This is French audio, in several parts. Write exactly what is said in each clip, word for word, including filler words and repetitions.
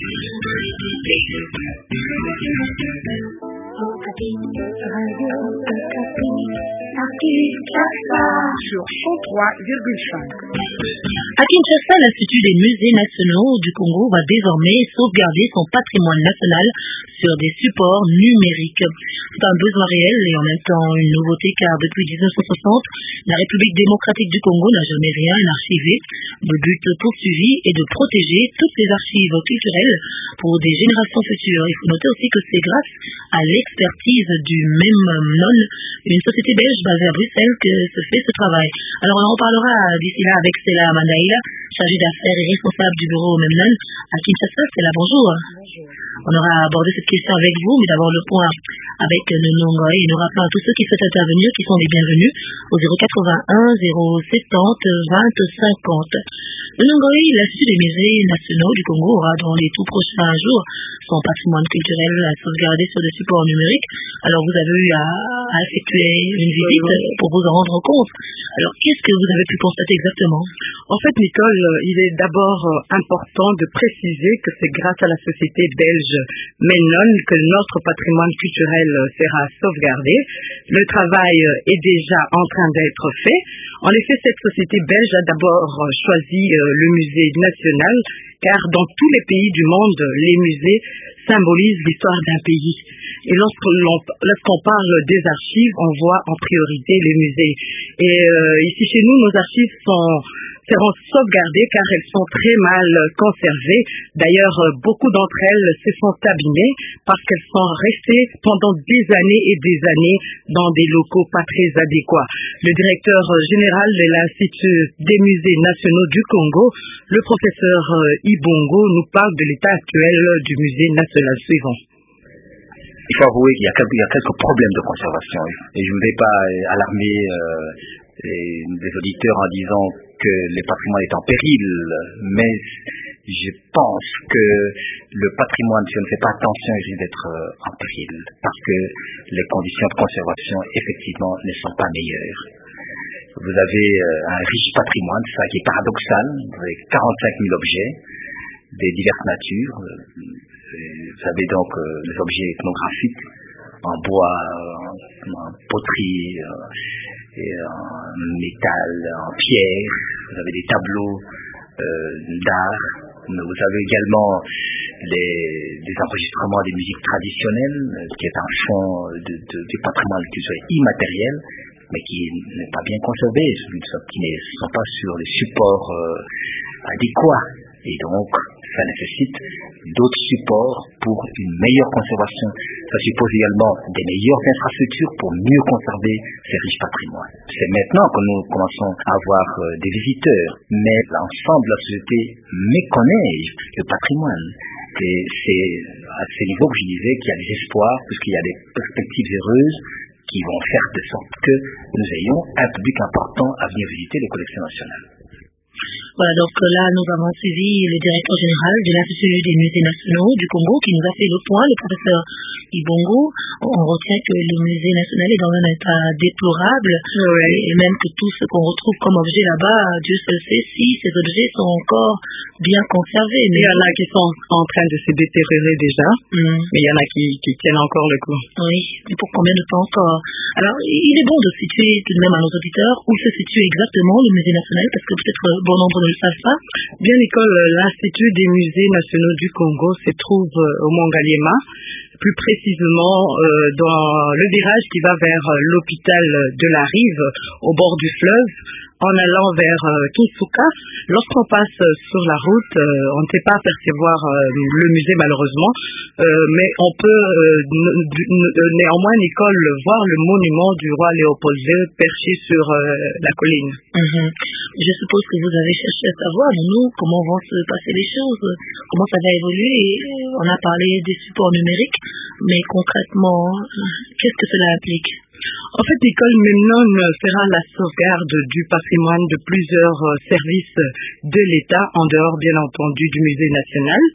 Okapi, Radio Okapi, sur cent trois virgule cinq. À Kinshasa, l'Institut des musées nationaux du Congo va désormais sauvegarder son patrimoine national sur des supports numériques. C'est un besoin réel et en même temps une nouveauté car depuis dix-neuf cent soixante, la République démocratique du Congo n'a jamais rien archivé. Le but poursuivi est de protéger toutes les archives culturelles pour des générations futures. Il faut noter aussi que c'est grâce à l'expertise du Memnon, une société belge basée à Bruxelles, que se fait ce travail. Alors on en reparlera d'ici là avec Stella Mandaïla, chargée d'affaires et responsable du bureau Memnon à Kinshasa. Stella, bonjour. Bonjour. On aura abordé cette question avec vous, mais d'abord le point avec Nono Ngoy et nous rappelons à tous ceux qui souhaitent intervenir qui sont les bienvenus au zéro quatre-vingt-un zéro soixante vingt cinquante. Nono Ngoy, l'Institut des musées nationaux du Congo aura dans les tout prochains jours son patrimoine culturel à sauvegarder sur des supports numériques. Alors vous avez eu à, à effectuer une visite pour vous en rendre compte. Alors qu'est-ce que vous avez pu constater exactement? En fait, Nicole, il est d'abord important de préciser que c'est grâce à la société belge Memnon que notre patrimoine culturel sera sauvegardé. Le travail est déjà en train d'être fait. En effet, cette société belge a d'abord choisi le musée national, car dans tous les pays du monde, les musées symbolisent l'histoire d'un pays. Et lorsqu'on, lorsqu'on parle des archives, on voit en priorité les musées. Et euh, ici chez nous, nos archives sont, seront sauvegardées car elles sont très mal conservées. D'ailleurs, beaucoup d'entre elles se sont abîmées parce qu'elles sont restées pendant des années et des années dans des locaux pas très adéquats. Le directeur général de l'Institut des musées nationaux du Congo, le professeur Ibongo, nous parle de l'état actuel du musée national suivant. Il faut avouer qu'il y a quelques, il y a quelques problèmes de conservation et je ne vais pas alarmer euh, les, les auditeurs en disant que les patrimoines est en péril, mais je pense que le patrimoine, si on ne fait pas attention, il risque d'être euh, en péril parce que les conditions de conservation effectivement ne sont pas meilleures. Vous avez euh, un riche patrimoine, ça qui est paradoxal, vous avez quarante-cinq mille objets de diverses natures. Vous avez donc euh, les objets ethnographiques en bois, en, en poterie, euh, et en métal, en pierre. Vous avez des tableaux euh, d'art. Mais vous avez également les, des enregistrements des musiques traditionnelles, qui est un champ de, de, du patrimoine culturel immatériel, mais qui n'est pas bien conservé, qui ne sont pas sur les supports euh, adéquats. Et donc, ça nécessite d'autres supports pour une meilleure conservation. Ça suppose également des meilleures infrastructures pour mieux conserver ces riches patrimoines. C'est maintenant que nous commençons à avoir euh, des visiteurs, mais l'ensemble de la société méconnaît le patrimoine. Et c'est à ce niveau que je disais qu'il y a des espoirs, puisqu'il y a des perspectives heureuses qui vont faire de sorte que nous ayons un public important à venir visiter les collections nationales. Voilà, donc là, nous avons suivi le directeur général de l'Institut des musées nationaux du Congo qui nous a fait le point, le professeur Ibongo. On retient que le musée national est dans un état déplorable, oui. Et même que tout ce qu'on retrouve comme objet là-bas, Dieu seul sait si ces objets sont encore bien conservés. Mais il y en a qui sont en train de se détériorer déjà, mm. mais il y en a qui, qui tiennent encore le coup. Oui, mais pour combien de temps encore? Alors, il est bon de situer tout de même à nos auditeurs où se situe exactement le musée national, parce que peut-être bon nombre ne le savent pas. Bien, Nicole, l'Institut des musées nationaux du Congo se trouve au Mont-Galliema, plus précisément euh, dans le virage qui va vers l'hôpital de la Rive, au bord du fleuve, en allant vers euh, Kinsuka. Lorsqu'on passe euh, sur la route, euh, on ne peut pas percevoir euh, le musée malheureusement, euh, mais on peut euh, néanmoins, Nicole, voir le monument du roi Léopold deux perché sur euh, la colline. Mm-hmm. Je suppose que vous avez cherché à savoir, nous, comment vont se passer les choses, comment ça va évoluer. Et on a parlé des supports numériques, mais concrètement, qu'est-ce que cela implique? En fait, l'école Memnon fera la sauvegarde du patrimoine de plusieurs services de l'État, en dehors bien entendu du musée national.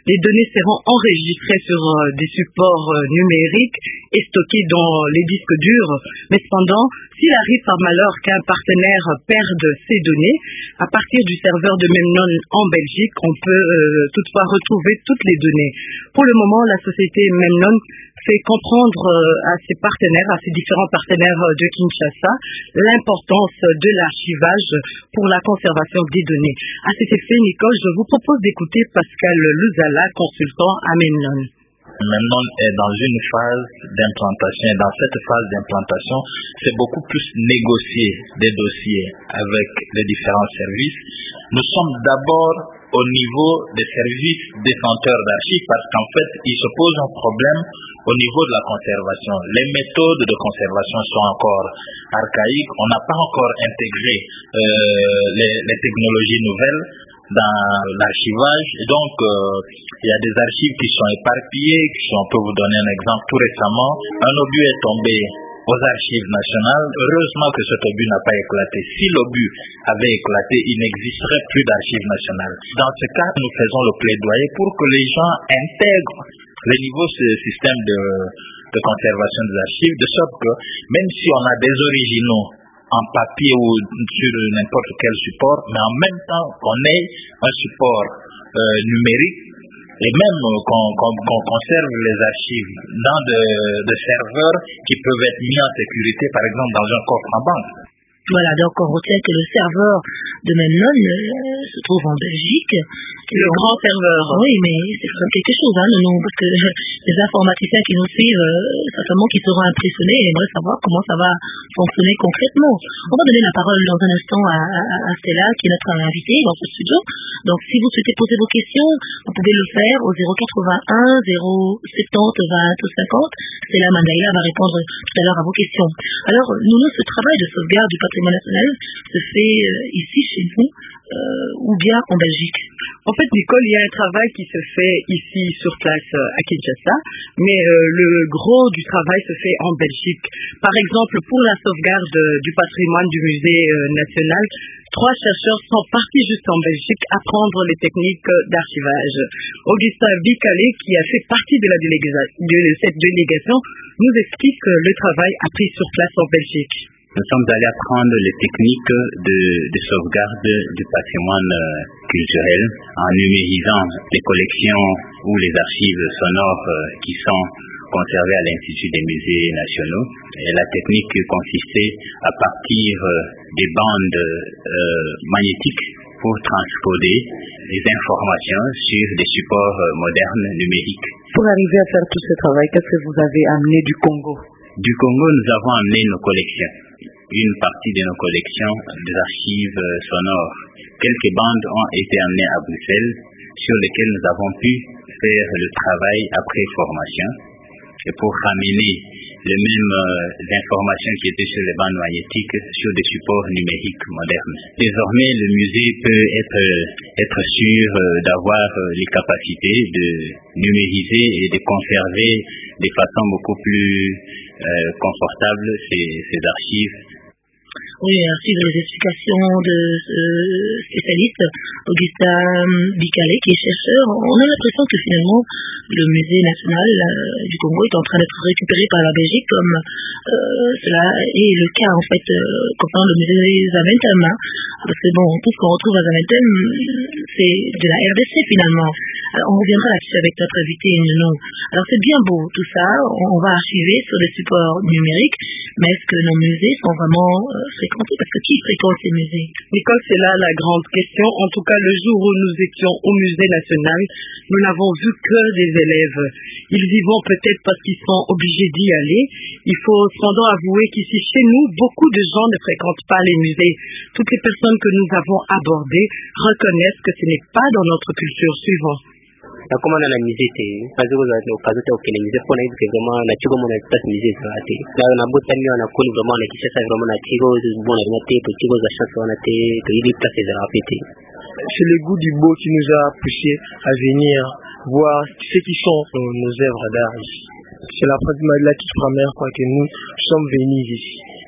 Les données seront enregistrées sur euh, des supports euh, numériques et stockées dans les disques durs. Mais cependant, s'il arrive par malheur qu'un partenaire perde ces données, à partir du serveur de Memnon en Belgique, on peut euh, toutefois retrouver toutes les données. Pour le moment, la société Memnon fait comprendre euh, à ses partenaires, à ses différents partenaires euh, de Kinshasa, l'importance de l'archivage pour la conservation des données. À cet effet, Nicole, je vous propose d'écouter Pascal Luzala, consultant à Memnon. Memnon est dans une phase d'implantation et dans cette phase d'implantation, c'est beaucoup plus négocier des dossiers avec les différents services. Nous sommes d'abord au niveau des services détenteurs d'archives parce qu'en fait, il se pose un problème au niveau de la conservation. Les méthodes de conservation sont encore archaïques. On n'a pas encore intégré euh, les, les technologies nouvelles dans l'archivage. Et donc, euh, il y a des archives qui sont éparpillées. Qui sont, on peut vous donner un exemple. Tout récemment, un obus est tombé aux archives nationales. Heureusement que cet obus n'a pas éclaté. Si l'obus avait éclaté, il n'existerait plus d'archives nationales. Dans ce cas, nous faisons le plaidoyer pour que les gens intègrent les nouveaux systèmes de, de conservation des archives, de sorte que même si on a des originaux en papier ou sur n'importe quel support, mais en même temps qu'on ait un support euh, numérique et même qu'on qu'on, qu'on conserve les archives dans de, de serveurs qui peuvent être mis en sécurité, par exemple dans un coffre en banque. Voilà, donc on retient que le serveur de Memnon euh, se trouve en Belgique. Le on... grand serveur. Oui, mais c'est quand même quelque chose, hein, non, parce que les informaticiens qui nous suivent, euh, certainement qu'ils seront impressionnés et aimeraient savoir comment ça va fonctionner concrètement. On va donner la parole dans un instant à, à, à Stella, qui est notre invitée dans ce studio. Donc, si vous souhaitez poser vos questions, vous pouvez le faire au zéro quatre-vingt-un zéro soixante vingt cinquante. Stella Mandaïla va répondre tout à l'heure à vos questions. Alors, nous, ce travail de sauvegarde du patrimoine national se fait euh, ici, chez nous, euh, ou bien en Belgique? En fait, Nicole, il y a un travail qui se fait ici sur place à Kinshasa, mais euh, le gros du travail se fait en Belgique. Par exemple, pour la sauvegarde du patrimoine du musée euh, national, trois chercheurs sont partis juste en Belgique apprendre les techniques d'archivage. Augustin Bicalé, qui a fait partie de, la déléga- de cette délégation, nous explique le travail appris sur place en Belgique. Nous sommes allés apprendre les techniques de, de sauvegarde du patrimoine euh, culturel en numérisant les collections ou les archives sonores euh, qui sont conservées à l'Institut des musées nationaux. Et la technique consistait à partir euh, des bandes euh, magnétiques pour transcoder les informations sur des supports euh, modernes numériques. Pour arriver à faire tout ce travail, qu'est-ce que vous avez amené du Congo? Du Congo, nous avons amené nos collections. Une partie de nos collections des archives sonores. Quelques bandes ont été amenées à Bruxelles sur lesquelles nous avons pu faire le travail après formation et pour ramener les mêmes euh, informations qui étaient sur les bandes magnétiques sur des supports numériques modernes. Désormais, le musée peut être, être sûr euh, d'avoir euh, les capacités de numériser et de conserver de façon beaucoup plus euh, confortable ces, ces archives. Oui, ainsi de les explications de ce spécialiste, Augustin Bicalé, qui est chercheur. On a l'impression que finalement, le musée national euh, du Congo est en train d'être récupéré par la Belgique, comme euh, cela est le cas, en fait, euh, concernant le musée Zaventem. Hein, parce que bon, tout ce qu'on retrouve à Zaventem, c'est de la R D C finalement. Alors, on reviendra là-dessus avec notre invité Nuno. Alors, c'est bien beau tout ça, on va archiver sur des supports numériques, mais est-ce que nos musées sont vraiment euh, fréquentés? Parce que qui fréquente ces musées? Nicole, c'est là la grande question. En tout cas, le jour où nous étions au musée national, nous n'avons vu que des élèves. Ils y vont peut-être parce qu'ils sont obligés d'y aller. Il faut cependant avouer qu'ici, chez nous, beaucoup de gens ne fréquentent pas les musées. Toutes les personnes que nous avons abordées reconnaissent que ce n'est pas dans notre culture suivante. Nakoma na musée te kazi za ukazote ukile musée kwa hivi vraiment na chigo mona tata musée zote na na botani na kuni vraiment na kishasa vraiment na chigo bona na te to chigo za chance na te to ili place za rapete. C'est le goût du beau qui nous a poussé à venir voir ce qui sont nos, nos œuvres d'art ici. C'est la pratique de la petite première fois que nous sommes venus ici.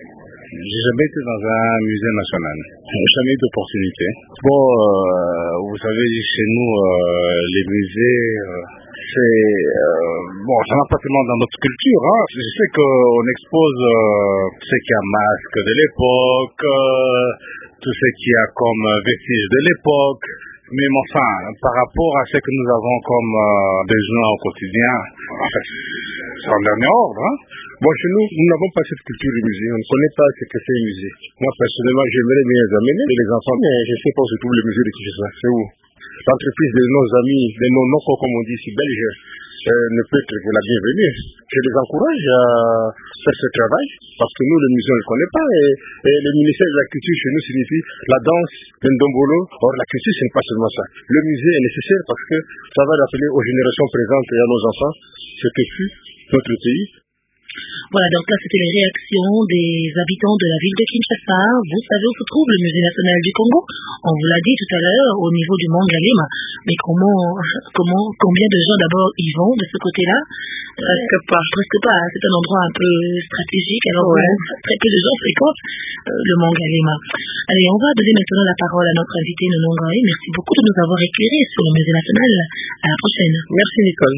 J'ai jamais été dans un musée national. J'ai jamais eu d'opportunité. Bon, euh, vous savez, chez nous, euh, les musées, euh, c'est euh, bon, ça n'a pas tellement dans notre culture. Hein. Je sais qu'on expose euh, ce qu'il y a masque de l'époque, euh, tout ce qu'il y a comme vestiges de l'époque. Mais enfin, par rapport à ce que nous avons comme euh, besoin au quotidien, c'est en dernier ordre. Hein. Bon, chez nous, nous n'avons pas cette culture du musée. On ne connaît pas ce que c'est un musée. Moi, personnellement, j'aimerais bien les amener, les enfants, mais je ne sais pas où se trouve le musée de Kinshasa. C'est où? L'entreprise de nos amis, de nos non comme on dit ici, belges, euh, ne peut être que la bienvenue. Je les encourage à faire ce travail, parce que nous, le musée, on ne le connaît pas. Et, et le ministère de la Culture, chez nous, signifie la danse, le ndombolo. Or, la culture, ce n'est pas seulement ça. Le musée est nécessaire parce que ça va rappeler aux générations présentes et à nos enfants ce que fut notre pays. Voilà, donc là, c'était les réactions des habitants de la ville de Kinshasa. Vous savez où se trouve le musée national du Congo? On vous l'a dit tout à l'heure, au niveau du Mont Galema. Mais comment, comment, combien de gens d'abord y vont de ce côté-là? Presque pas. Presque pas. C'est un endroit un peu stratégique. Alors, ouais. Très peu de gens fréquentent euh, le Mont Galema. Allez, on va donner maintenant la parole à notre invité Nono Ngoé. Merci beaucoup de nous avoir éclairés sur le musée national. À la prochaine. Merci, Nicole.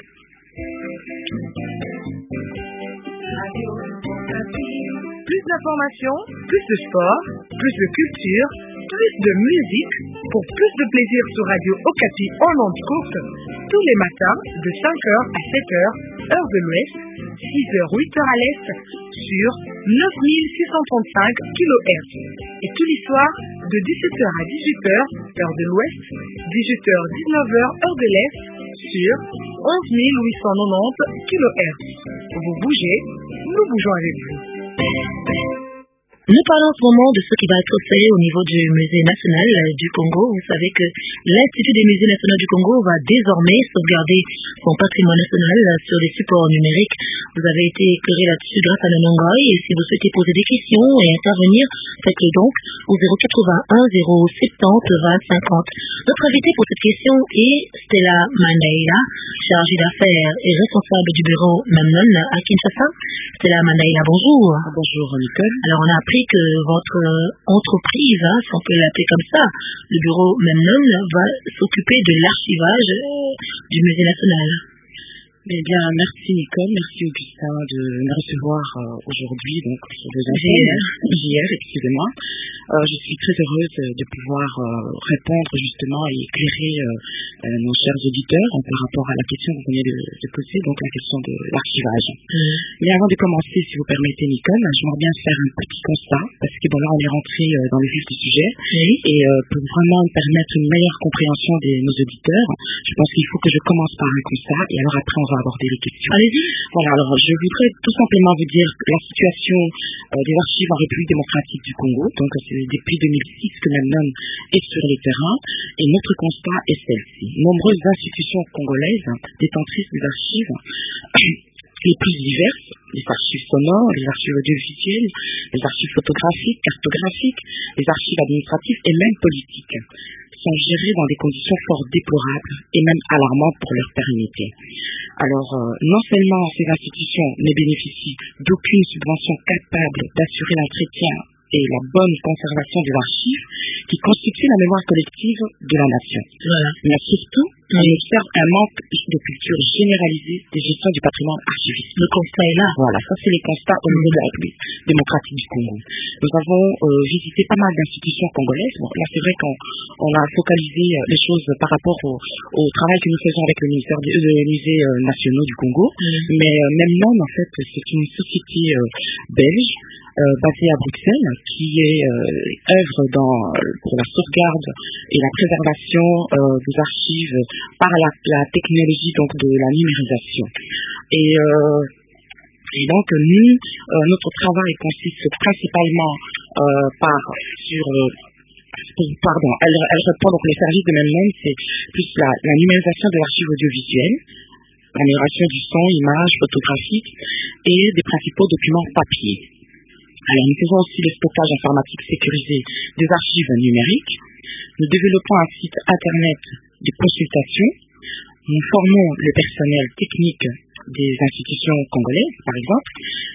Plus d'informations, plus de sport, plus de culture, plus de musique, pour plus de plaisir sur Radio Okapi en ondes courtes, tous les matins de cinq heures à sept heures, heure de l'Ouest, six heures huit heures à l'Est, sur neuf mille six cent trente-cinq kilohertz. Et tous les soirs, de dix-sept heures à dix-huit heures, heure de l'Ouest, dix-huit heures dix-neuf heures, heure de l'Est, sur onze mille huit cent quatre-vingt-dix kilohertz. Vous bougez, nous bougeons avec vous. Nous parlons en ce moment de ce qui va être fait au niveau du musée national du Congo. Vous savez que l'Institut des musées nationaux du Congo va désormais sauvegarder son patrimoine national sur des supports numériques. Vous avez été éclairé là-dessus grâce à Nono Ngoé. Et si vous souhaitez poser des questions et intervenir, faites-le donc au zéro quatre-vingt-un zéro soixante-dix vingt cinquante. Notre invité pour cette question est Stella Mandaïla, chargée d'affaires et responsable du bureau Memnon à Kinshasa. Stella Mandaïla, bonjour. Bonjour, Nicole. Alors, on a appris que votre entreprise, hein, si on peut l'appeler comme ça, le bureau Memnon, va s'occuper de l'archivage du musée national. Eh bien, merci Nicole, merci Augustin de me recevoir euh, aujourd'hui, donc sur les infos hier, excusez-moi. Euh, je suis très heureuse de pouvoir euh, répondre justement et éclairer euh, euh, nos chers auditeurs par rapport à la question que vous venez de, de poser, donc la question de l'archivage. Mmh. Mais avant de commencer, si vous permettez Nicole, j'aimerais bien faire un petit constat, parce que bon là on est rentré euh, dans le vif du sujet, mmh. et euh, pour vraiment permettre une meilleure compréhension de nos auditeurs, je pense qu'il faut que je commence par un constat, et alors après on va aborder les questions. Allez-y. Voilà, alors je voudrais tout simplement vous dire que la situation euh, des archives en République démocratique du Congo, donc c'est depuis deux mille six que Memnon est sur le terrain, et notre constat est celle-ci. Nombreuses institutions congolaises détentrices des archives les plus diverses, les archives sonores, les archives audiovisuelles, les archives photographiques, cartographiques, les archives administratives et même politiques, sont gérées dans des conditions fort déplorables et même alarmantes pour leur pérennité. Alors, euh, non seulement ces institutions ne bénéficient d'aucune subvention capable d'assurer l'entretien et la bonne conservation des archives qui constituent la mémoire collective de la nation. Voilà. Mais surtout, on observe un manque de culture généralisée des gestions du patrimoine archivistique. Le constat est là. Voilà, ça c'est les constats au niveau de la République démocratique du Congo. Nous avons euh, visité pas mal d'institutions congolaises. Bon, là c'est vrai qu'on on a focalisé euh, les choses par rapport au, au travail que nous faisons avec le ministère des euh, musées euh, nationaux du Congo. Mm. Mais euh, même non, en fait, c'est une société euh, belge Euh, basée à Bruxelles, qui est euh, œuvre dans, pour la sauvegarde et la préservation euh, des archives par la, la technologie donc de la numérisation. Et, euh, et donc nous, euh, notre travail consiste principalement euh, par sur euh, pardon, elle, elle répond donc les services de Memnon, c'est plus la, la numérisation de l'archive audiovisuelle, l'amélioration du son, images, photographiques et des principaux documents papier. Alors, nous faisons aussi le stockage informatique sécurisé des archives numériques. Nous développons un site internet de consultation. Nous formons le personnel technique des institutions congolaises, par exemple.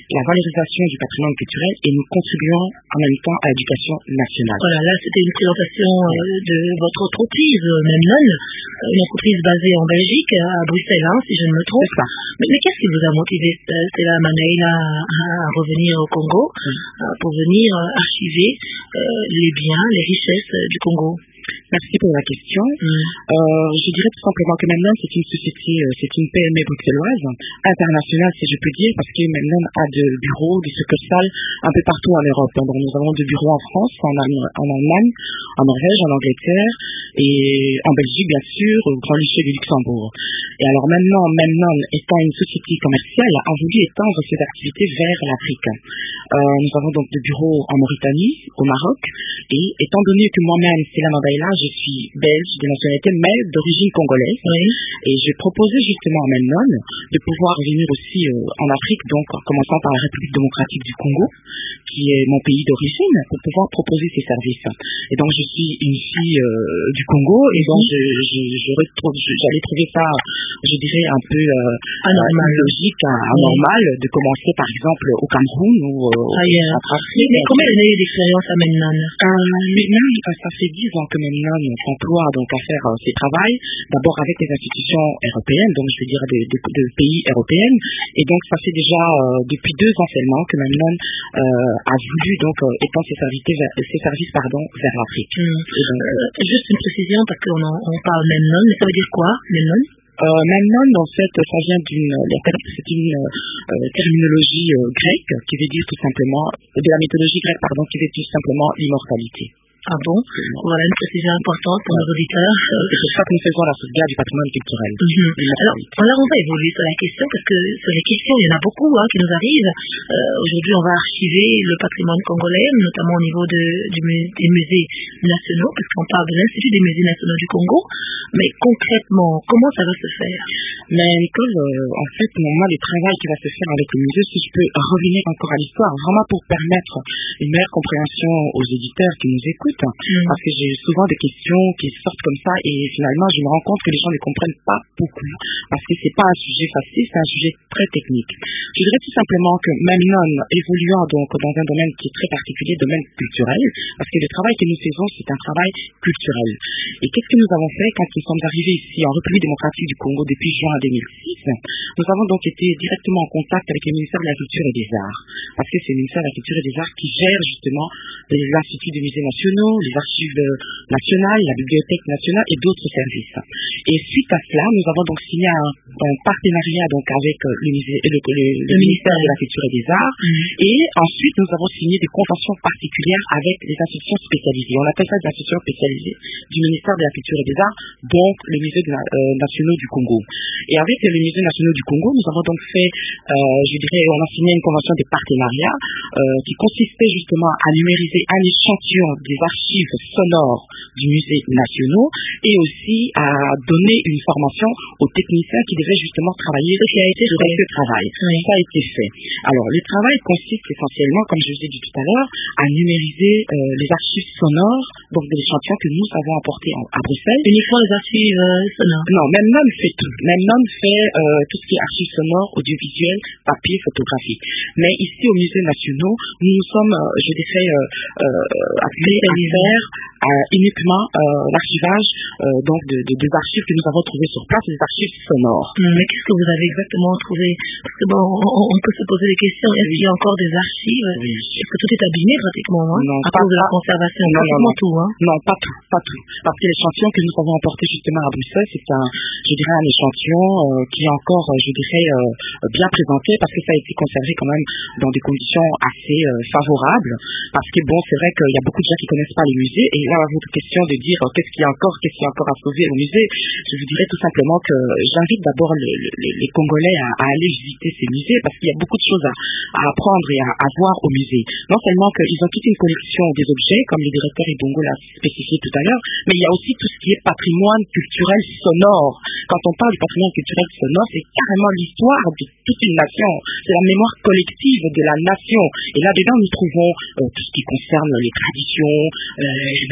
la valorisation du patrimoine culturel et nous contribuons en même temps à l'éducation nationale. Voilà, là c'était une présentation euh, de votre entreprise, Memnon, une entreprise basée en Belgique, à Bruxelles, hein, si je ne me trompe. C'est ça. Mais, mais qu'est-ce qui vous a motivé, c'est la Manaïla, à, à revenir au Congo, oui. euh, pour venir euh, archiver euh, les biens, les richesses euh, du Congo? Merci pour la question. Mm. Euh, je dirais tout simplement que Memnon, c'est une société, euh, c'est une P M E bruxelloise, internationale si je peux dire, parce que Memnon a de bureaux, des succursales un peu partout en Europe. Donc nous avons des bureaux en France, en, en Allemagne, en Norvège, en Angleterre et en Belgique bien sûr, au Grand Duché du Luxembourg. Et alors maintenant, Memnon étant une société commerciale, a voulu étendre ses activités vers l'Afrique. Euh, nous avons donc des bureaux en Mauritanie, au Maroc, et étant donné que moi-même, c'est la Là, je suis belge de nationalité, mais d'origine congolaise. Oui. Et j'ai proposé justement à Memnon de pouvoir venir aussi euh, en Afrique, donc en commençant par la République démocratique du Congo, qui est mon pays d'origine, pour pouvoir proposer ces services. Et donc je suis une fille euh, du Congo, et donc je, je, je retrouve, je, j'allais trouver ça, je dirais un peu euh, anormal, logique, anormal, oui. de commencer par exemple au Cameroun ou euh, ah, yeah. en Afrique. Mais combien d'années d'expérience à Memnon? euh, Memnon, ça fait dix ans que Memnon s'emploie donc à faire euh, ses travaux, d'abord avec les institutions européennes, donc je veux dire de, de, de pays européens, et donc ça fait déjà euh, depuis deux ans seulement que Memnon euh, a voulu donc euh, étendre ses services, vers, ses services pardon, vers l'Afrique. Mmh. Donc, euh, juste une précision parce qu'on en, on parle Memnon, mais ça veut dire quoi, Memnon? Euh, Memnon, en fait, ça vient d'une, c'est une euh, terminologie euh, grecque qui veut dire tout simplement, de la mythologie grecque, pardon, qui veut dire tout simplement l'immortalité. Ah bon? Voilà une précision importante pour nos auditeurs. C'est pour ça que nous faisons la sauvegarde du patrimoine culturel. Mm-hmm. Alors, alors, on va évoluer sur la question, parce que sur les questions, il y en a beaucoup hein, qui nous arrivent. Euh, aujourd'hui, on va archiver le patrimoine congolais, notamment au niveau de, du, des musées nationaux, parce qu'on parle de l'Institut des musées nationaux du Congo. Mais concrètement, comment ça va se faire? Mais Nicole, euh, en fait, moi, le travail qui va se faire avec le musée, si je peux revenir encore à l'histoire, vraiment pour permettre une meilleure compréhension aux éditeurs qui nous écoutent, Mmh. parce que j'ai souvent des questions qui sortent comme ça et finalement je me rends compte que les gens ne comprennent pas beaucoup parce que c'est pas un sujet facile, c'est un sujet très technique. Je dirais tout simplement que Memnon, évoluant donc dans un domaine qui est très particulier, domaine culturel, parce que le travail que nous faisons c'est un travail culturel. Et qu'est-ce que nous avons fait quand nous sommes arrivés ici en République démocratique du Congo depuis juin deux mille six? Nous avons donc été directement en contact avec le ministère de la Culture et des Arts, parce que c'est le ministère de la Culture et des Arts qui gère justement les instituts des musées nationaux, les archives nationales, la bibliothèque nationale et d'autres services. Et suite à cela, nous avons donc signé un, un partenariat donc avec le, musée, le, le, le ministère de la Culture et des Arts. Mmh. Et ensuite, nous avons signé des conventions particulières avec les institutions spécialisées. On appelle ça des institutions spécialisées du ministère de la Culture et des Arts, donc les musées de la, euh, nationaux du Congo. Et avec les musées nationaux du Congo, nous avons donc fait, euh, je dirais, on a signé une convention de partenariat euh, qui consistait justement à numériser un échantillon des archives sonores du musée nationaux et aussi à donner une formation aux techniciens qui devaient justement travailler ce qui a été sur ce travail. Oui. Ça a été fait. Alors, le travail consiste essentiellement, comme je vous ai dit tout à l'heure, à numériser euh, les archives sonores, donc de l'échantillon que nous avons apporté en, à Bruxelles. Uniquement les archives euh, sonores? Non, Memnon fait tout. Memnon fait euh, tout ce qui est archives sonores, audiovisuelles, papier, photographique. Mais ici, aux musées nationaux, nous nous sommes, euh, je dirais, euh, euh, appelés à faire euh, uniquement euh, l'archivage euh, donc de, de, des archives que nous avons trouvées sur place, des archives sonores. Mais qu'est-ce que vous avez exactement trouvé? Parce que bon, on, on peut se poser des questions. Est-ce oui. qu'il y a encore des archives? Oui. Est-ce que tout est abîmé pratiquement hein, non, à cause de la conservation? Non, pratiquement non, non. tout. Hein? Non, pas tout, pas tout. Parce que l'échantillon que nous avons apporté justement à Bruxelles, c'est un, je dirais, un échantillon euh, qui est encore, je dirais, euh, bien présenté parce que ça a été conservé quand même dans des conditions assez euh, favorables. Parce que bon, c'est vrai qu'il y a beaucoup de gens qui connaissent pas les musées et là, votre question de dire euh, qu'est-ce qu'il y a encore, qu'est-ce qu'il y a encore à sauver au musée, je vous dirais tout simplement que j'invite d'abord le, le, les Congolais à, à aller visiter ces musées parce qu'il y a beaucoup de choses à, à apprendre et à, à voir au musée. Non seulement qu'ils ont toute une collection des objets, comme le directeur Ibongo l'a spécifié tout à l'heure, mais il y a aussi tout ce qui est patrimoine culturel sonore. Quand on parle du patrimoine culturel sonore, c'est carrément l'histoire de toute une nation. C'est la mémoire collective de la nation. Et là-dedans, nous trouvons euh, tout ce qui concerne les traditions, euh, les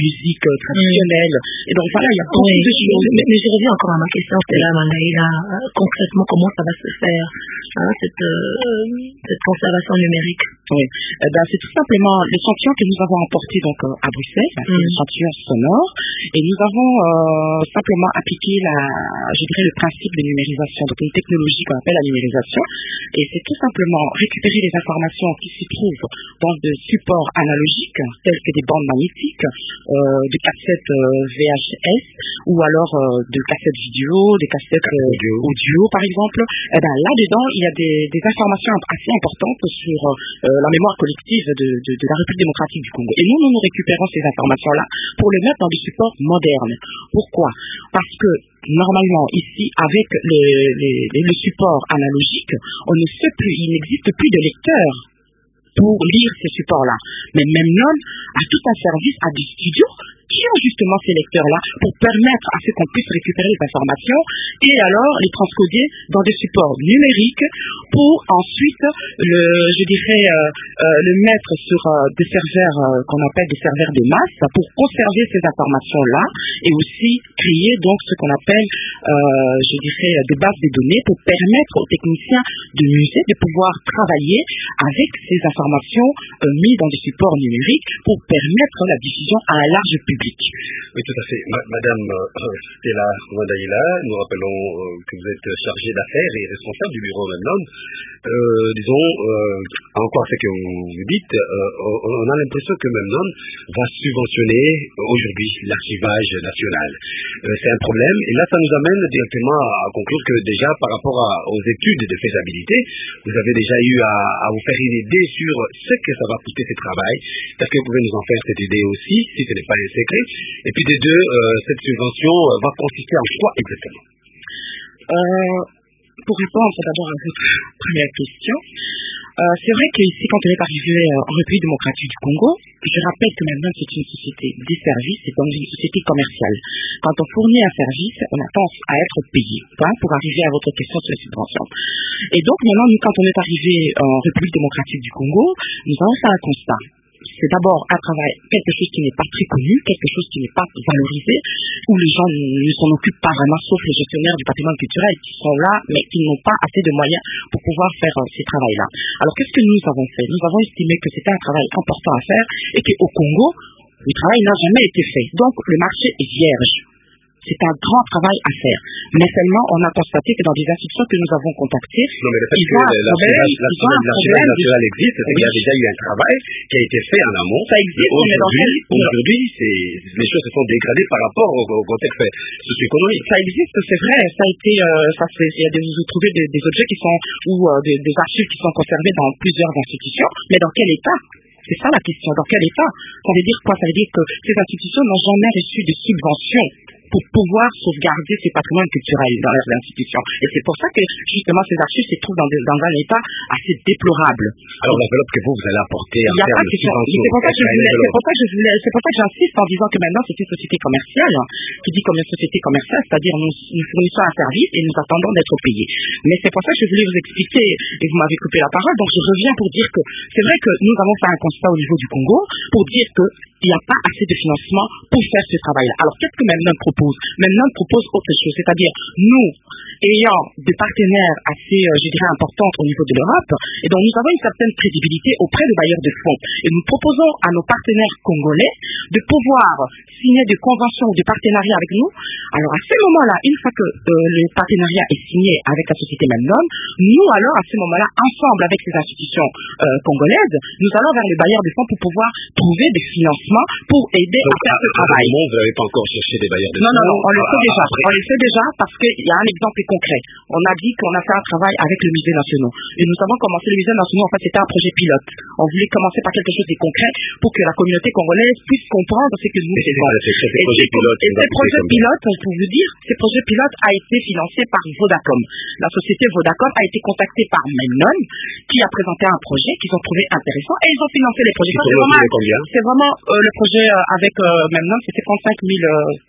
musique euh, traditionnelle. Mm. Et donc voilà, il y a beaucoup oui, de choses. Mais, mais je reviens encore à ma question, Stella Mangaïla. Euh, concrètement, comment ça va se faire, hein, cette, euh, cette conservation numérique? Oui, eh ben, c'est tout simplement l'échantillon que nous avons emporté donc euh, à Bruxelles, c'est mm. l'échantillon sonore, et nous avons euh, simplement appliqué la, je dirais, le principe de numérisation, donc une technologie qu'on appelle la numérisation, et c'est tout simplement récupérer les informations qui s'y trouvent dans des supports analogiques, tels que des bandes magnétiques, euh, des cassettes euh, V H S, ou alors euh, de cassettes vidéo, des cassettes euh, audio. audio par exemple. Eh ben, là-dedans, il y a des, des informations assez importantes sur euh, la mémoire collective de, de, de la République démocratique du Congo. Et nous, nous, nous récupérons ces informations-là pour les mettre dans des supports modernes. Pourquoi? Parce que normalement, ici, avec les, les, les, le support analogique, on ne sait plus, il n'existe plus de lecteurs pour lire ces supports-là. Mais Memnon a tout un service à des studios qui ont justement ces lecteurs-là pour permettre à ce qu'on puisse récupérer les informations et alors les transcoder dans des supports numériques pour ensuite, le, je dirais, euh, euh, le mettre sur euh, des serveurs euh, qu'on appelle des serveurs de masse pour conserver ces informations-là et aussi créer donc ce qu'on appelle, euh, je dirais, des bases de données pour permettre aux techniciens de musée de pouvoir travailler avec ces informations euh, mises dans des supports numériques pour permettre la diffusion à un large public. Oui, tout à fait. Ma- Madame euh, Stella Mangaïla, nous rappelons euh, que vous êtes chargée d'affaires et responsable du bureau Memnon. Euh, disons, euh, encore ce que vous dites, euh, on, on a l'impression que Memnon va subventionner aujourd'hui l'archivage national. Euh, c'est un problème, et là ça nous amène directement à conclure que déjà par rapport à, aux études de faisabilité, vous avez déjà eu à, à vous faire une idée sur ce que ça va coûter ce travail. Est-ce que vous pouvez nous en faire cette idée aussi, si ce n'est pas un secret? Et puis des deux, euh, cette subvention euh, va consister en quoi exactement? euh, Pour répondre d'abord à votre première question, euh, c'est vrai qu'ici, quand on est arrivé euh, en République démocratique du Congo, je rappelle que maintenant c'est une société des services, c'est donc une société commerciale. Quand on fournit un service, on a tendance à être payé, hein, pour arriver à votre question sur les subventions. Et donc maintenant, nous, quand on est arrivé en République démocratique du Congo, nous avons fait un constat. C'est d'abord un travail, quelque chose qui n'est pas très connu, quelque chose qui n'est pas valorisé, où les gens ne s'en occupent pas vraiment, sauf les gestionnaires du patrimoine culturel qui sont là, mais qui n'ont pas assez de moyens pour pouvoir faire euh, ces travails-là. Alors qu'est-ce que nous avons fait? Nous avons estimé que c'était un travail important à faire et qu'au Congo, le travail n'a jamais été fait. Donc le marché est vierge. C'est un grand travail à faire. Mais seulement, on a constaté que dans des institutions que nous avons contactées, non, mais le fait que l'archivage national existe, c'est qu'il y a déjà eu un travail qui a été fait en amont. Ça existe, mais aujourd'hui, aujourd'hui les choses se sont dégradées par rapport au, au contexte socio-économique. Ça existe, c'est vrai. Ça a été, euh, ça c'est, il y a des, vous trouvez des, des objets qui sont, ou euh, des, des archives qui sont conservées dans plusieurs institutions, mais dans quel état? C'est ça la question. Dans quel état? Ça veut dire quoi? Ça veut dire que ces institutions n'ont jamais reçu de subventions pour pouvoir sauvegarder ces patrimoines culturels dans leurs institutions. Et c'est pour ça que, justement, ces archives se trouvent dans, des, dans un état assez déplorable. Alors, l'enveloppe que vous, vous allez apporter en termes de subventions. C'est pour ça que je voulais, c'est pour ça que je voulais, c'est pour ça que j'insiste en disant que maintenant, c'est une société commerciale, qui dit comme une société commerciale, c'est-à-dire nous, nous fournissons un service et nous attendons d'être payés. Mais c'est pour ça que je voulais vous expliquer, et vous m'avez coupé la parole, donc je reviens pour dire que c'est vrai que nous avons fait un constat au niveau du Congo pour dire que il n'y a pas assez de financement pour faire ce travail-là. Alors, qu'est-ce que Memnon propose? Memnon propose autre chose, c'est-à-dire, nous, ayant des partenaires assez, euh, je dirais, importants au niveau de l'Europe, et donc nous avons une certaine crédibilité auprès des bailleurs de fonds. Et nous proposons à nos partenaires congolais de pouvoir signer des conventions ou des partenariats avec nous. Alors, à ce moment-là, une fois que euh, le partenariat est signé avec la société Memnon, nous, alors, à ce moment-là, ensemble avec ces institutions euh, congolaises, nous allons vers les bailleurs de fonds pour pouvoir trouver des financements pour aider donc, à faire ce travail. Vous n'avez pas encore cherché des bailleurs de fonds? Non, non, non, on le fait déjà. On le fait déjà parce qu'il y a un exemple concret. On a dit qu'on a fait un travail avec le musée national. Et nous avons commencé le musée national, en fait, c'était un projet pilote. On voulait commencer par quelque chose de concret pour que la communauté congolaise puisse comprendre ce que nous faisons. Et ces projets pilotes, pour vous dire, ces projets pilotes a été financé par Vodacom. La société Vodacom a été contactée par Memnon, qui a présenté un projet qu'ils ont trouvé intéressant et ils ont financé les projets. C'est vraiment, c'est vraiment euh, le projet euh, avec euh, Memnon, c'est cinquante-cinq mille dollars.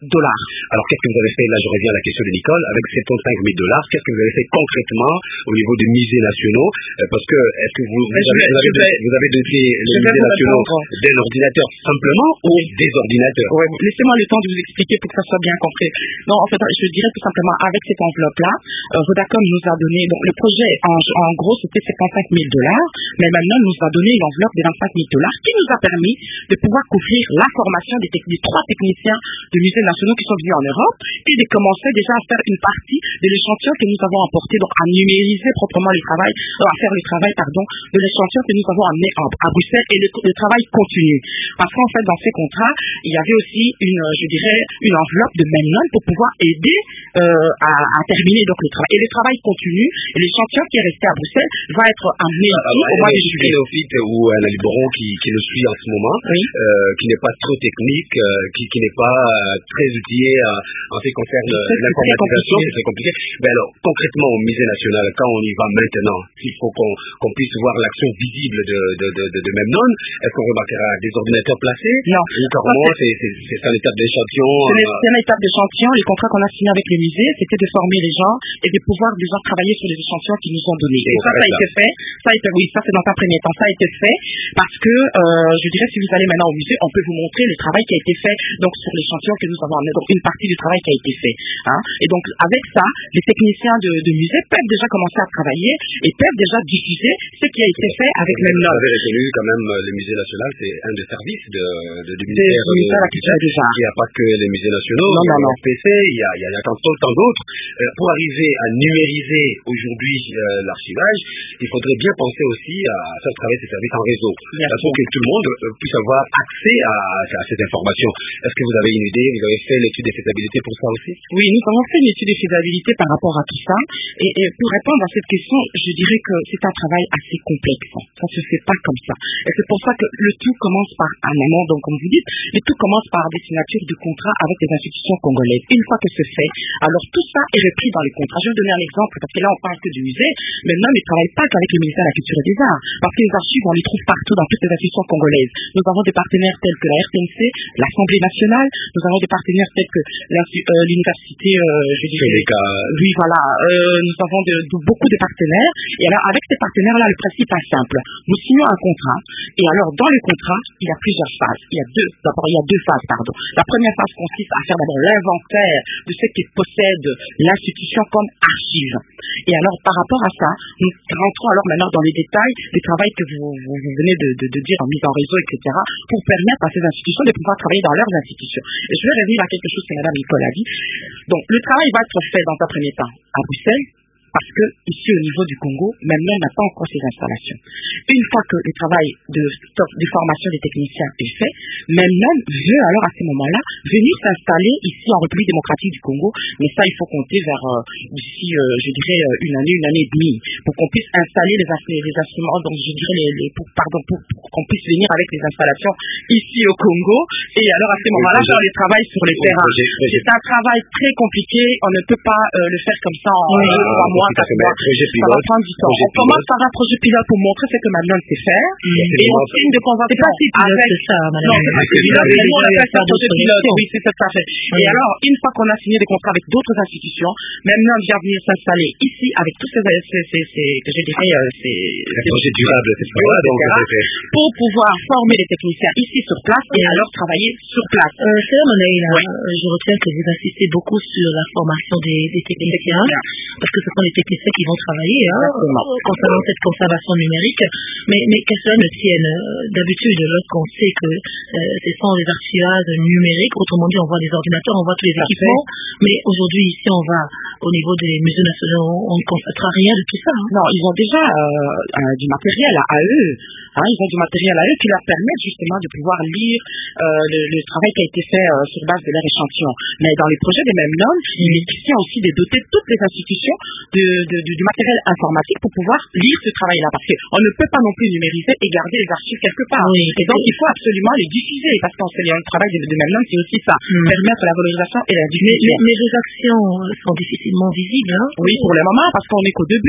Alors, qu'est-ce que vous avez fait, là, je reviens à la question de Nicole, avec soixante-quinze mille dollars, qu'est-ce que vous avez fait concrètement au niveau des musées nationaux? euh, Parce que, est-ce que vous, vous, avez, vais, vous, avez, vais, vous avez doté les musées nationaux d'un ordinateur simplement ou des ordinateurs? Oui, laissez-moi le temps de vous expliquer pour que ça soit bien compris. Non, en fait, je dirais tout simplement, avec cette enveloppe-là, euh, Vodacom nous a donné, donc le projet, en, en gros, c'était soixante-cinq mille dollars, mais maintenant, nous a donné une enveloppe de vingt-cinq mille dollars qui nous a permis de pouvoir couvrir la formation des, des trois techniciens de musées nationaux qui sont venus en Europe et de commencer déjà à faire une partie de l'échantillon que nous avons apporté, donc à numériser proprement le travail, euh, à faire le travail, pardon, de l'échantillon que nous avons amené à, à Bruxelles, et le, le travail continue. Parce qu'en fait, dans ces contrats, il y avait aussi une, je dirais, une enveloppe de Memnon pour pouvoir aider euh, à, à terminer donc le travail. Et le travail continue, et l'échantillon qui est resté à Bruxelles va être amené ah, ici bah, au mois de juillet. Néophyte ou un Aliboron qui, qui le suit en ce moment, oui. euh, qui n'est pas trop technique, euh, qui, qui n'est pas euh, très outillé euh, en ce qui concerne l'informatisation, c'est très compliqué. Mais alors, concrètement, au musée national, quand on y va maintenant, s'il faut qu'on qu'on puisse voir l'action visible de, de, de, de, de Memnon, est-ce qu'on remarquera des ordinateurs placés? Non. Ou carrément, c'est une étape d'échantillon? C'est une étape d'échantillon. Les contrats qu'on a signés avec les musées, c'était de former les gens et de pouvoir déjà travailler sur les échantillons qu'ils nous ont donnés. Et, et ça, ça a été fait. Ça a été, oui, ça c'est dans un premier temps. Ça a été fait parce que, euh, je dirais, si vous allez maintenant au musée, on peut vous montrer le travail qui a été fait donc sur l'échantillon que nous avons amené. Donc une partie du travail qui a été fait. Hein. Et donc avec ça, les techniciens de, de musée peuvent déjà commencer à travailler et peuvent déjà diffuser ce qui a été fait avec Memnon. Vous avez reconnu quand même le musée national, c'est un des services de, de, du ministère de, de, de, de, de, Il n'y a pas que les musées nationaux, non, il y a non, le P C, il y a, il y a, il y a tant, tant d'autres. Euh, pour arriver à numériser aujourd'hui euh, l'archivage, il faudrait bien penser aussi à faire travailler ces services en réseau, de façon que tout le monde euh, puisse avoir accès à, à ces informations. Est-ce que vous avez une idée? Vous avez fait l'étude de faisabilité pour ça aussi? Oui, nous avons fait une étude de faisabilité par rapport à tout ça. Et, et pour répondre à cette question, je dirais que c'est un travail assez complexe. Ça se fait pas comme ça. Et c'est pour ça que le tout commence par un amont, donc comme vous dites, le tout commence par des signatures de contrats avec les institutions congolaises. Une fois que c'est fait, alors tout ça est repris dans les contrats. Je vais donner un exemple, parce que là on parle que du musée, mais non, ils ne travaillent pas qu'avec le ministère de la Culture et des Arts, parce que les archives, on les trouve partout dans toutes les institutions congolaises. Nous avons des partenaires tels que la R T N C, l'Assemblée nationale, nous avons des partenaires tels que euh, l'université, euh, je dirais, oui, voilà, euh, nous avons de, de, beaucoup de partenaires, et alors avec ces partenaires-là, le principe est simple. Nous signons un contrat, et alors dans le contrat, il y a plusieurs phases. Il y a deux, d'abord, il y a deux phases, pardon. La première phase consiste à faire d'abord l'inventaire de ce qui possède l'institution comme archive. Et alors, par rapport à ça, nous rentrons alors maintenant dans les détails du travail que vous, vous, vous venez de, de, de dire en mise en réseau, et cetera, pour permettre à ces institutions de pouvoir travailler dans leurs institutions. Et je vais revenir à quelque chose que Mme Nicole a dit. Donc, le travail va être fait dans un premier temps à Bruxelles, parce que ici au niveau du Congo, Memnon n'a pas encore ses installations. Une fois que le travail de, de formation des techniciens est fait, Memnon veut alors à ce moment-là venir s'installer ici en République démocratique du Congo, mais ça il faut compter vers euh, d'ici, euh, je dirais, euh, une année, une année et demie, pour qu'on puisse installer les, les instruments, donc je dirais, les, les, pour, pardon, pour, pour qu'on puisse venir avec les installations ici au Congo, et alors à ce moment-là faire le travail sur les terrains. C'est un travail très compliqué, on ne peut pas euh, le faire comme ça en deux, trois mois. Ça va prendre du temps. On commence par un projet pilote pour montrer ce que Memnon sait faire. Et on signe de convention avec... ça, madame. Non, c'est pas si pilote. Mais nous, on appelle ça projet pilote. Oui, c'est tout à fait. Et alors, une fois qu'on a signé des contrats avec d'autres institutions, Memnon vient venir s'installer ici avec tous ces, que je dirais, ces... projets durables, c'est ça. Pour pouvoir former les techniciens ici sur place et alors travailler sur place. C'est là, Manaïla, je retiens que vous insistez beaucoup sur la formation des, des techniciens, parce que ce sont les techniciens qui vont travailler hein, concernant cette conservation numérique. Mais, mais qu'à cela ne tienne, d'habitude, lorsqu'on sait que euh, ce sont des archivages numériques, autrement dit, on voit des ordinateurs, on voit tous les équipements, mais aujourd'hui, ici, on va au niveau des musées nationaux, on ne constatera rien de tout ça. Hein. Non, ils ont déjà euh, euh, du matériel à eux. Hein, ils ont du matériel à eux qui leur permet justement de pouvoir lire euh, le, le travail qui a été fait euh, sur base de leur échantillon. Mais dans les projets des Memnon, il est question aussi de doter toutes les institutions de, de, de, du matériel informatique pour pouvoir lire ce travail-là. Parce qu'on ne peut pas non plus numériser et garder les archives quelque part. Oui, et donc, il faut absolument les diffuser. Parce que le travail de, de Memnon, c'est aussi ça. Mm. Permettre la valorisation et la diffusion. Mais, mais, mais les actions sont difficilement visibles. Hein. Oui, pour le moment, parce qu'on n'est qu'au début. Mm.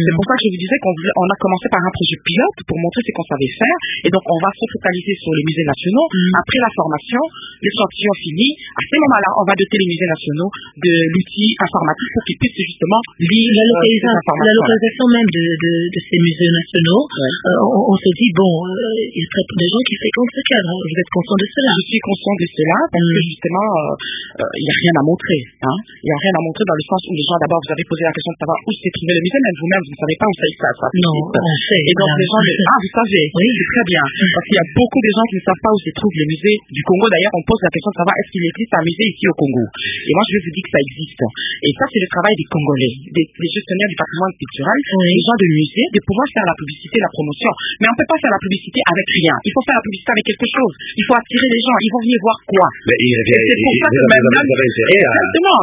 C'est pour ça que je vous disais qu'on voulait, on a commencé par un projet pilote pour montrer ce qu'on savait faire. Et donc, on va se focaliser sur les musées nationaux. Mm. Après la formation, l'échantillon fini. À ce moment-là, on va doter les musées nationaux de l'outil informatique pour qu'ils puissent justement lire la, localisa euh, la localisation même de, de, de ces musées nationaux. Ouais. Euh, on, on se dit, bon, euh, il y a très peu de gens qui fréquentent ce cadre. Vous êtes conscient de cela? Je suis conscient de cela parce mm. que justement, il euh, n'y a rien à montrer. Il hein. n'y a rien à montrer dans le sens où les gens, d'abord, vous avez posé la question de savoir où s'est trouvé le musée, même vous-même, vous ne savez pas où ça ça, ça Non, on sait. Et donc, les gens, le... ah, vous savez, oui, c'est très bien. Parce qu'il y a beaucoup de gens qui ne savent pas où se trouve le musée du Congo. D'ailleurs, on pose la question de savoir est-ce qu'il existe un musée ici au Congo. Et moi, je vais vous dire que ça existe. Et ça, c'est le travail des Congolais, des, des gestionnaires du patrimoine culturel, oui. des gens de musée, de pouvoir faire la publicité, la promotion. Mais on ne peut pas faire la publicité avec rien. Il faut faire la publicité avec quelque chose. Il faut attirer les gens. Ils vont venir voir quoi. Mais il revient, c'est pour ça que même exactement.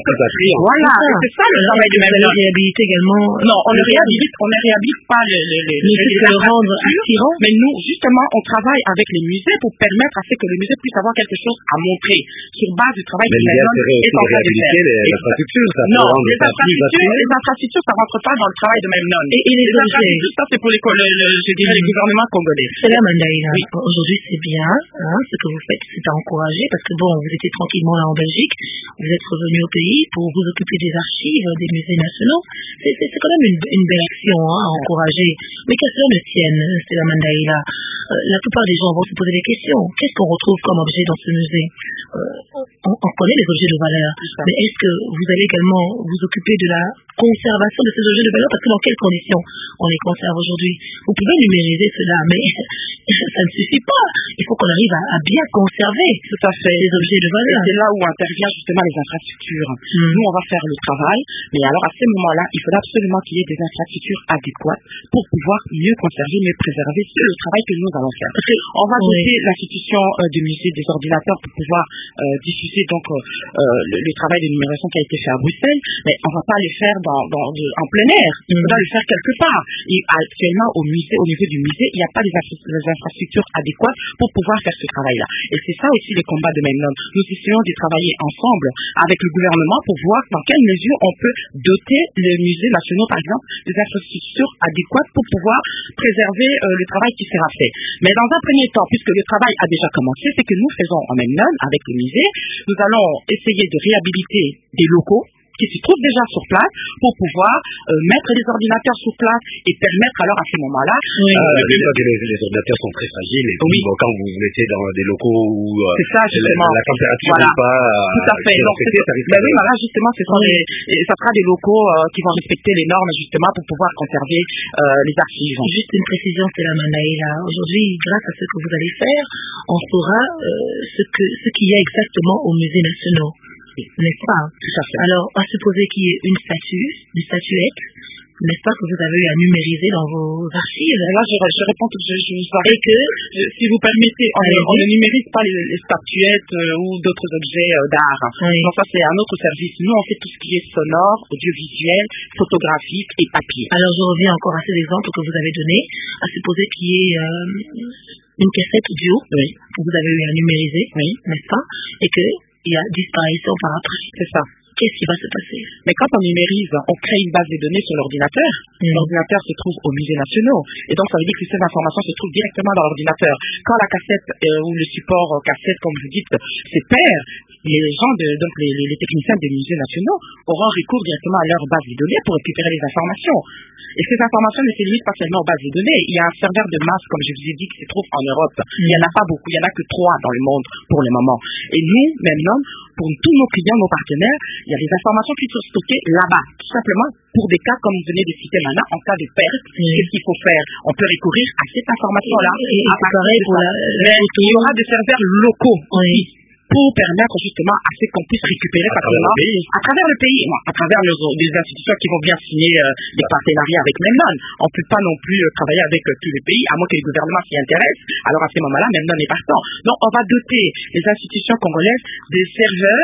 Voilà. C'est ça le travail de même. La réhabilité également. Non, on ne réhabilite, on ne réhabilite pas les, les, les, les, les, les rendre attirants. Mais nous, justement, on travaille avec les musées pour permettre à ce que le musée puisse avoir quelque chose à montrer sur base du travail qui est en train de faire. L'infrastructure, ça non, les infrastructures, les infrastructures, ça rentre pas dans le travail de Memnon. Et, et les, les infrastructures, ça c'est pour les, le, le, je dirais, les gouvernements congolais. C'est là, Mandaïla. Oui. Aujourd'hui, c'est bien, hein, ce que vous faites, c'est à encourager parce que bon, vous étiez tranquillement là en Belgique, vous êtes revenu au pays pour vous occuper des archives, des musées nationaux. C'est, c'est, c'est quand même une, une belle action, hein, à encourager. Mais qu'à cela ne tienne, c'est la Mandaïla. Euh, la plupart des gens vont se poser des questions. Qu'est-ce qu'on retrouve comme objet dans ce musée? euh, on, on connaît les objets de valeur, mais est-ce que vous allez également vous occuper de la conservation de ces objets de valeur? Parce que dans quelles conditions on les conserve aujourd'hui? Vous pouvez numériser cela, mais ça ne suffit pas. Il faut qu'on arrive à, à bien conserver tout à fait les objets de valeur. C'est là où intervient justement les infrastructures. Mmh. Nous, on va faire le travail, mais alors à ce moment-là, il faudra absolument qu'il y ait des infrastructures adéquates pour pouvoir mieux conserver, mieux préserver. C'est le travail que nous allons faire. Parce qu'on va doter oui. l'institution euh, du musée des ordinateurs pour pouvoir euh, diffuser donc euh, le, le travail de numération qui a été fait à Bruxelles, mais on ne va pas le faire dans, dans, de, en plein air. Il faudra mmh. le faire quelque part. Et actuellement, au musée, au niveau du musée, il n'y a pas les, les infrastructures adéquates pour pouvoir faire ce travail-là. Et c'est ça aussi les combats de Memnon. Nous essayons de travailler ensemble avec le gouvernement pour voir dans quelle mesure on peut doter les musées nationaux, par exemple, des infrastructures adéquates pour pouvoir préserver euh, le travail qui sera fait. Mais dans un premier temps, puisque le travail a déjà commencé, c'est que nous faisons en Memnon avec le musée, nous allons essayer de réhabiliter des locaux qui se trouvent déjà sur place pour pouvoir euh, mettre les ordinateurs sur place et permettre alors à ce moment-là... Oui. Euh, le fait que les, les ordinateurs sont très fragiles et puis oui. bon, quand vous vous mettez dans des locaux où euh, c'est ça, justement. La, la température voilà. n'est pas... Euh, tout à fait. Donc, c'est, ça ben oui, voilà, justement, ce sont oui. les, ça sera des locaux euh, qui vont respecter les normes justement pour pouvoir conserver euh, les archives. Juste une précision, c'est la Manaïla. Aujourd'hui, grâce à ce que vous allez faire, on saura euh, ce, que, ce qu'il y a exactement aux musées nationaux. N'est-ce pas? Tout à fait. Alors, à supposer qu'il y ait une statue, une statuette, n'est-ce pas que vous avez eu à numériser dans vos archives? Là, je, je réponds tout je, je vous arrête. Et que, je, si vous permettez, on, ne, on ne numérise pas les, les statuettes euh, ou d'autres objets euh, d'art. Oui. Donc ça, c'est un autre service. Nous, on fait tout ce qui est sonore, audiovisuel, photographique et papier. Alors, je reviens encore à ces exemples que vous avez donnés. À supposer qu'il y ait euh, une cassette audio oui. que vous avez eu à numériser, oui. n'est-ce pas? Et que il y a disparition par après. C'est ça. Qu'est-ce qui va se passer? Mais quand on numérise, on crée une base de données sur l'ordinateur. Mmh. L'ordinateur se trouve aux musées nationaux. Et donc, ça veut dire que ces informations se trouvent directement dans l'ordinateur. Quand la cassette euh, ou le support euh, cassette, comme vous dites, se perd, les gens, de, donc les, les, les techniciens des musées nationaux auront recours directement à leur base de données pour récupérer les informations. Et ces informations ne se limitent pas seulement aux bases de données. Il y a un serveur de masse, comme je vous ai dit, qui se trouve en Europe. Mmh. Il n'y en a pas beaucoup. Il n'y en a que trois dans le monde pour le moment. Et nous, maintenant, pour tous nos clients, nos partenaires, il y a des informations qui sont stockées là-bas. Tout simplement, pour des cas comme vous venez de citer maintenant, en cas de perte, mmh. qu'est-ce qu'il faut faire? On peut recourir à cette information-là. Et, et, et pareil pour la, la, il y aura des serveurs locaux. Oui. Pour permettre justement à ce qu'on puisse récupérer à travers le pays, à travers le pays, bon, à travers nos, des institutions qui vont bien signer euh, des partenariats avec Memnon. On ne peut pas non plus euh, travailler avec euh, tous les pays, à moins que les gouvernements s'y intéressent. Alors à ce moment-là, Memnon est partant. Donc on va doter les institutions congolaises des serveurs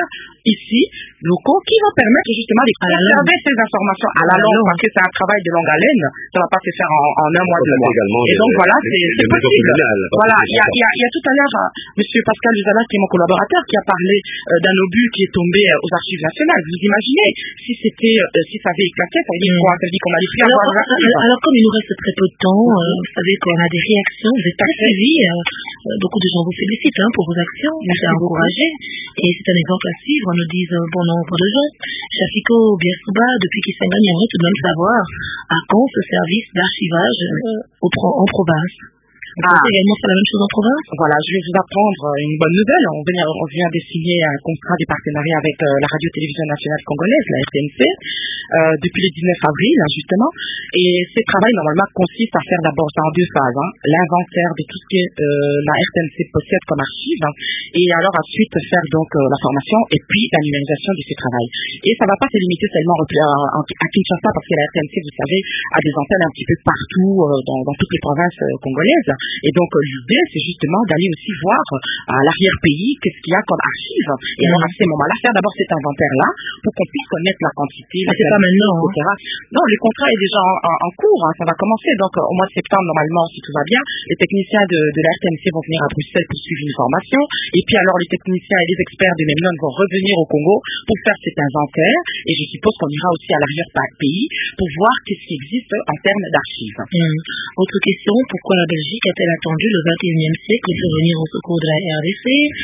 ici, locaux, qui vont permettre justement de conserver ces informations à la longue, parce que c'est un travail de longue haleine, ça va pas se faire en, en un mois, deux mois. Et donc voilà, c'est possible. Voilà, il y a, il y, a, il y a tout à l'heure euh, Monsieur Pascal Luzala, qui est mon collaborateur, qui a parlé euh, d'un obus qui est tombé euh, aux archives nationales. Vous imaginez, si c'était, euh, si ça avait éclaté, ça veut dire quoi? Ça veut dire qu'on allait plus avoir les archives. Alors, alors, comme il nous reste très peu de temps, euh, vous savez qu'on a des réactions, vous êtes très suivis, euh, beaucoup de gens vous félicitent hein, pour vos actions, vous êtes encouragés, et c'est un exemple à suivre, nous disent euh, bon nombre de gens. Shafiko Biasouba, depuis Kisangani, aimerait tout de même savoir à quand ce service d'archivage euh, au pro- en province. Vous Ah. pensez également faire la même chose en province? Voilà, je vais vous apprendre une bonne nouvelle. On vient, on vient de signer un contrat de partenariat avec euh, la radio-télévision nationale congolaise, la R T N C, euh, depuis le dix-neuf avril, hein, justement. Et ce travail, normalement, consiste à faire d'abord ça en deux phases. Hein, l'inventaire de tout ce que euh, la R T N C possède comme archive, hein, et alors ensuite faire donc euh, la formation et puis la numérisation de ce travail. Et ça ne va pas se limiter seulement à, à, à Kinshasa, parce que la R T N C, vous savez, a des antennes un petit peu partout euh, dans, dans toutes les provinces euh, congolaises. Et donc, euh, l'idée, c'est justement d'aller aussi voir euh, à l'arrière-pays qu'est-ce qu'il y a comme archives. Et alors, à ces moments-là, faire d'abord cet inventaire-là pour qu'on puisse connaître la quantité. Ah, c'est pas maintenant, et cetera. Hein. Non, le contrat est déjà en, en, en cours. Hein, ça va commencer. Donc, euh, au mois de septembre, normalement, si tout va bien, les techniciens de, de la R T N C vont venir à Bruxelles pour suivre une formation. Et puis, alors, les techniciens et les experts de Memnon vont revenir au Congo pour faire cet inventaire. Et je suppose qu'on ira aussi à l'arrière-pays pour voir qu'est-ce qui existe en termes d'archives. Hum. Autre question, pourquoi la Belgique a-t-elle attendu le vingt et unième siècle pour venir au secours de la R D C?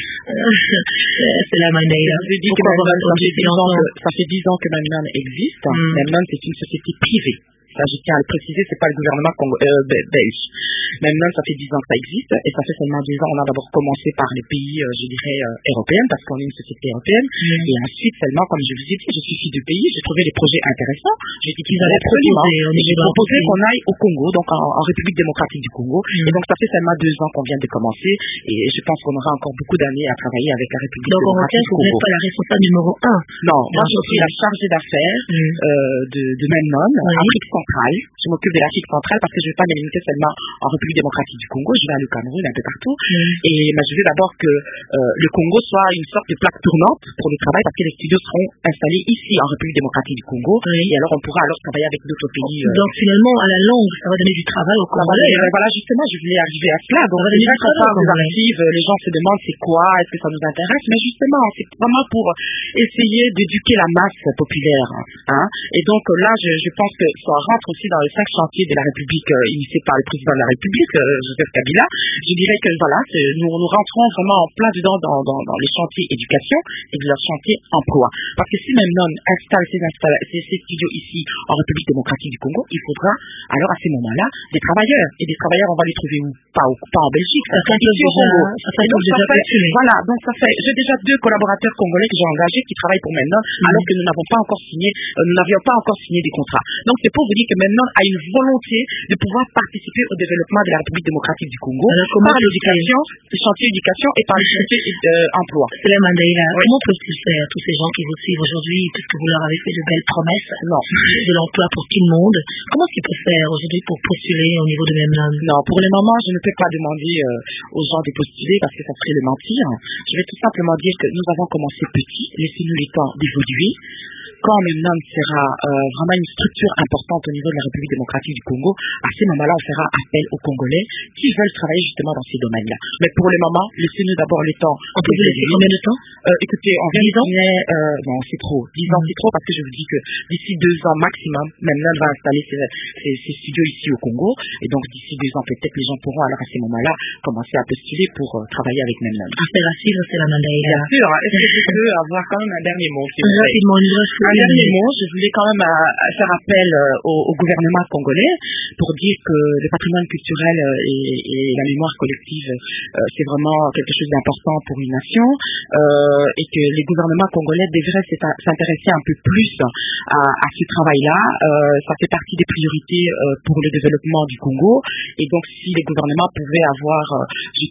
euh, C'est la Mandela. Je vous ai dit que Memnon, ça fait dix ans que, ça fait dix ans que Memnon existe. Mm. Memnon, c'est une société privée. Ça, je tiens à le préciser, c'est pas le gouvernement congo- euh, belge. Maintenant, ça fait dix ans que ça existe, et ça fait seulement dix ans, on a d'abord commencé par les pays, euh, je dirais, euh, européens, parce qu'on est une société européenne, mm. et ensuite, seulement, comme je vous ai dit, je suis fille de pays, j'ai trouvé les projets intéressants, j'ai dit qu'ils allaient absolument, et j'ai proposé qu'on aille au Congo, donc en, en République démocratique du Congo, mm. et donc ça fait seulement deux ans qu'on vient de commencer, et je pense qu'on aura encore beaucoup d'années à travailler avec la République donc, démocratique du Congo. Donc, vous n'êtes pas la responsable numéro un. Non, moi, je suis la chargée d'affaires mm. euh, de, de Memnon, oui. Afrique centrale. Je m'occupe de l'Afrique centrale parce que je ne vais pas me limiter seulement en République démocratique du Congo, je vais aller au Cameroun, un peu partout. Mm. Et ben, je veux d'abord que euh, le Congo soit une sorte de plaque tournante pour le travail, parce que les studios seront installés ici en République démocratique du Congo. Mm. Et alors on pourra alors travailler avec d'autres pays. Euh... Donc finalement, à la longue, ça va donner du travail au Congolais. Voilà, voilà, justement, je voulais arriver à cela. Donc déjà qu'on parle des archives, les gens se demandent c'est quoi, est-ce que ça nous intéresse, mais justement, c'est vraiment pour essayer d'éduquer la masse populaire. Hein. Et donc là, je, je pense que ça rentre aussi dans les cinq chantiers de la République euh, initiés par le président de la République, euh, Joseph Kabila. Je dirais que voilà, nous, nous rentrons vraiment en plein dedans dans, dans, dans les chantiers éducation et de leur chantier emploi. Parce que si Memnon installe ses, installe, ses, ses studios ici en République démocratique du Congo, il faudra alors à ces moments-là des travailleurs. Et des travailleurs, on va les trouver où? Pas, au, pas en Belgique, ça fait ici au Congo. Ça fait, donc, ça fait, voilà, donc ça fait, j'ai déjà deux collaborateurs congolais que j'ai engagés qui travaillent pour Memnon, mm-hmm. alors que nous n'avons pas encore signé, euh, nous n'avions pas encore signé des contrats. Donc c'est pour vous dire que Memnon a une volonté de pouvoir participer au développement de la République démocratique du Congo par l'éducation, le chantier éducation et par le chantier euh, emploi. C'est la Mandela. Oui. Comment peut-il faire tous ces gens qui vous suivent aujourd'hui, puisque vous leur avez fait de belles promesses non. de l'emploi pour tout le monde? Comment est-ce qu'ils peuvent faire aujourd'hui pour postuler au niveau de Memnon? Non, pour le moment, je ne peux pas demander euh, aux gens de postuler parce que ça serait le mentir. Je vais tout simplement dire que nous avons commencé petit, laissez-nous le temps d'évoluer. Quand Memnon sera euh, vraiment une structure importante au niveau de la République démocratique du Congo, à ce moment-là, on fera appel aux Congolais qui veulent travailler justement dans ces domaines-là. Mais pour le moment, laissez-nous d'abord le temps. On peut vous laisser combien de temps? euh, Écoutez, on vient de signer, euh, non, c'est trop. dix ans, mmh. c'est trop parce que je vous dis que d'ici deux ans maximum, Memnon va installer ses, ses, ses studios ici au Congo. Et donc, d'ici deux ans, peut-être les gens pourront alors à ce moment-là commencer à postuler pour euh, travailler avec Memnon. Affaire à suivre, c'est la Mandela. Bien sûr. Est-ce que je peux avoir quand même un dernier mot? Rapidement, un dernier mot, je voulais quand même à, à faire appel euh, au, au gouvernement congolais pour dire que le patrimoine culturel euh, et, et la mémoire collective, euh, c'est vraiment quelque chose d'important pour une nation euh, et que les gouvernements congolais devraient s'intéresser un peu plus à, à ce travail-là. Euh, ça fait partie des priorités euh, pour le développement du Congo et donc si les gouvernements pouvaient avoir euh,